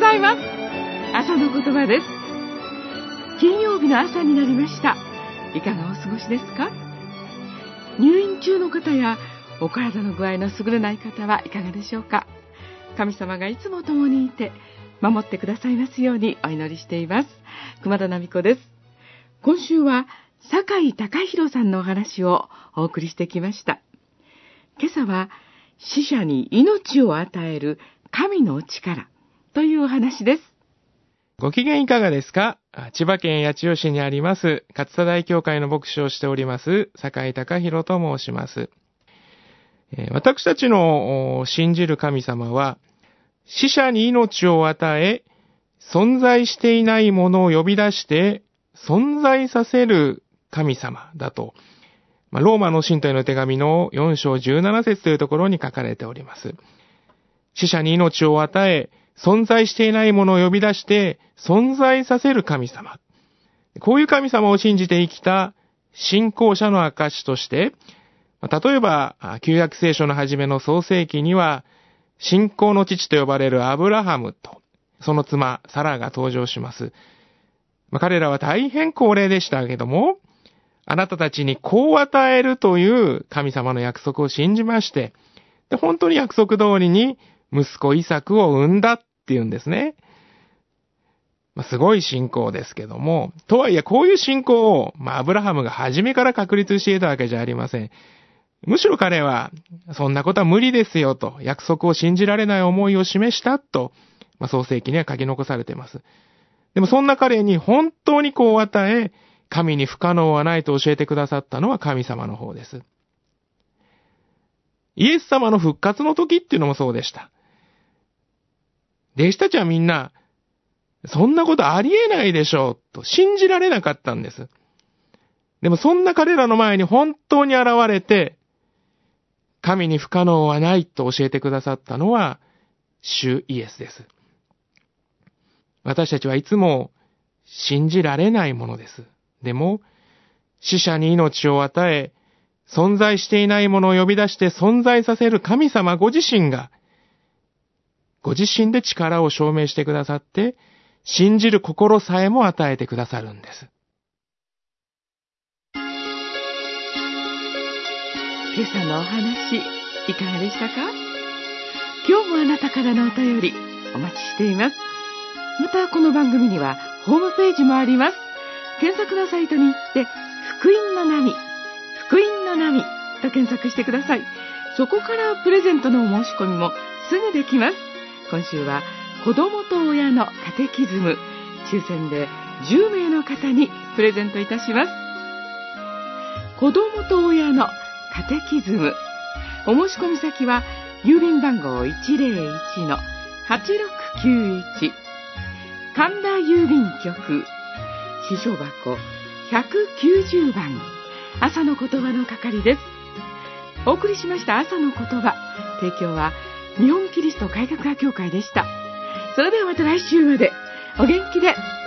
ざいます。朝の言葉です。金曜日の朝になりました。いかがお過ごしですか？入院中の方やお体の具合の優れない方はいかがでしょうか？神様がいつも共にいて守ってくださいますようにお祈りしています。熊田奈美子です。今週は酒井貴弘さんのお話をお送りしてきました。今朝は死者に命を与える神の力というお話です。 ご機嫌いかがですか？千葉県八千代市にあります勝田大教会の牧師をしております酒井貴弘と申します。私たちの信じる神様は死者に命を与え、存在していないものを呼び出して存在させる神様だと、ローマの信徒への手紙の4章17節というところに書かれております。死者に命を与え、存在していないものを呼び出して存在させる神様。こういう神様を信じて生きた信仰者の証として、例えば旧約聖書の初めの創世記には信仰の父と呼ばれるアブラハムとその妻サラが登場します。彼らは大変高齢でしたけども、あなたたちにこう与えるという神様の約束を信じまして、で本当に約束通りに息子イサクを産んだっていうんですね。すごい信仰ですけども、とはいえこういう信仰を、アブラハムが初めから確立していたわけじゃありません。むしろ彼は、そんなことは無理ですよと、約束を信じられない思いを示したと、創世記には書き残されています。でもそんな彼に本当にこう与え、神に不可能はないと教えてくださったのは神様の方です。イエス様の復活の時っていうのもそうでした。弟子たちはみんな、そんなことありえないでしょうと信じられなかったんです。でもそんな彼らの前に本当に現れて、神に不可能はないと教えてくださったのは、主イエスです。私たちはいつも信じられないものです。でも、死者に命を与え、存在していないものを呼び出して存在させる神様ご自身が、ご自身で力を証明してくださって、信じる心さえも与えてくださるんです。 今朝のお話、いかがでしたか？今日もあなたからのお便り、お待ちしています。またこの番組にはホームページもあります。検索のサイトに行って、福音の波、福音の波と検索してください。そこからプレゼントのお申し込みもすぐできます。今週は子供と親のカテキズム、抽選で10名の方にプレゼントいたします。子供と親のカテキズム、お申し込み先は郵便番号 101-8691 神田郵便局支所箱190番朝の言葉の係です。お送りしました朝の言葉、提供は日本キリスト改革派協会でした。それではまた来週までお元気で。